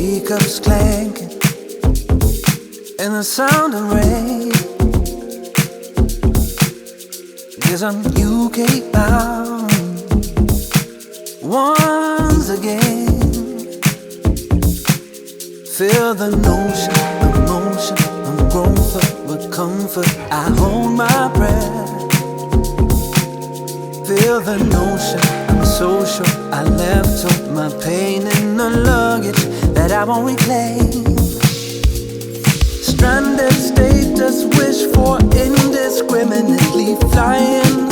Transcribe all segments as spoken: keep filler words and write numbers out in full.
teacups clanking and the sound of rain. Yes, I'm U K bound once again. Feel the notion, emotion, the growth of the comfort. I hold my breath. Feel the notion, I'm so sure I left all my pain in the luggage that I won't reclaim. Stranded status, wish for indiscriminately flying.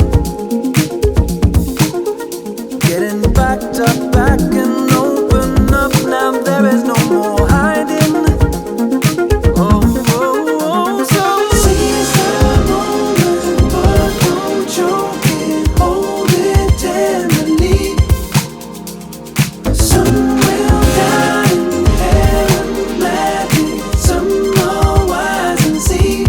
Getting backed up, back and open up. Now there is no more hiding. Oh, oh, oh, so seize the moment, but don't choke it. Hold it tenderly. Some will die in heaven gladly. Some are wise and see.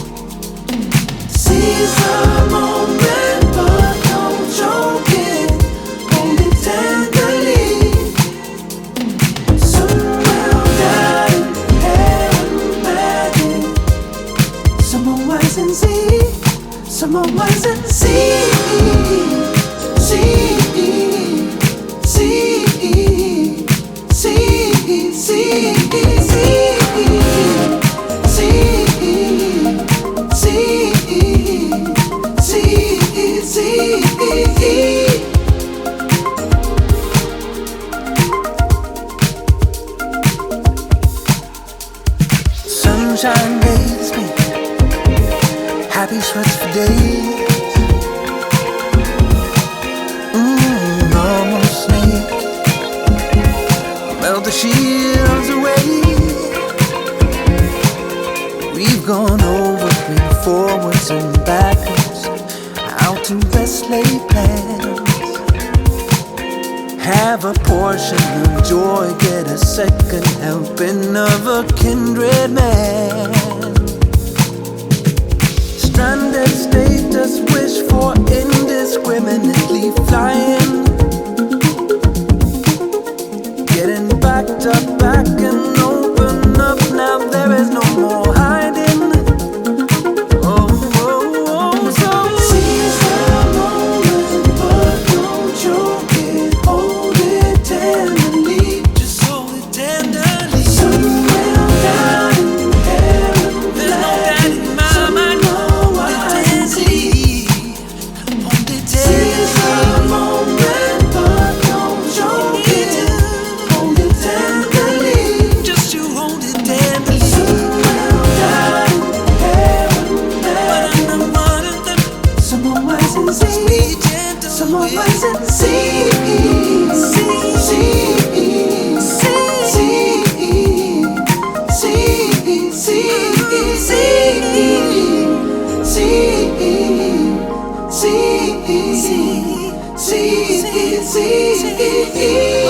Seize the moment, but don't choke it. Hold it tenderly. Some will die in heaven gladly. Some are wise and see. Some are wise and see. See, see, see, see, see, see, see, see. Sunshine bathes me, happy sweats for days. Mmm, almost naked, melt the shields away. We've gone over it, forwards and backwards, out to best laid plans. Have a portion of joy, get a second helping of a kindred man. Stranded status, wish for indiscriminately flying. Getting backed up, back and open up. Now there is no more hiding. Oh, oh, oh, so seize the moment, but don't choke it. Hold it tenderly. Just hold it tenderly. Some will die in heaven. There's no doubt in my mind. Hold it tenderly. Hold it tenderly. Seize the moment, but don't choke it. Hold it tenderly. Just you hold it tenderly. Some will die in heaven, but I'm the one of them. Some are wise and see. Some are wise and see. See, see, see, see, see, see, see, see, see, see.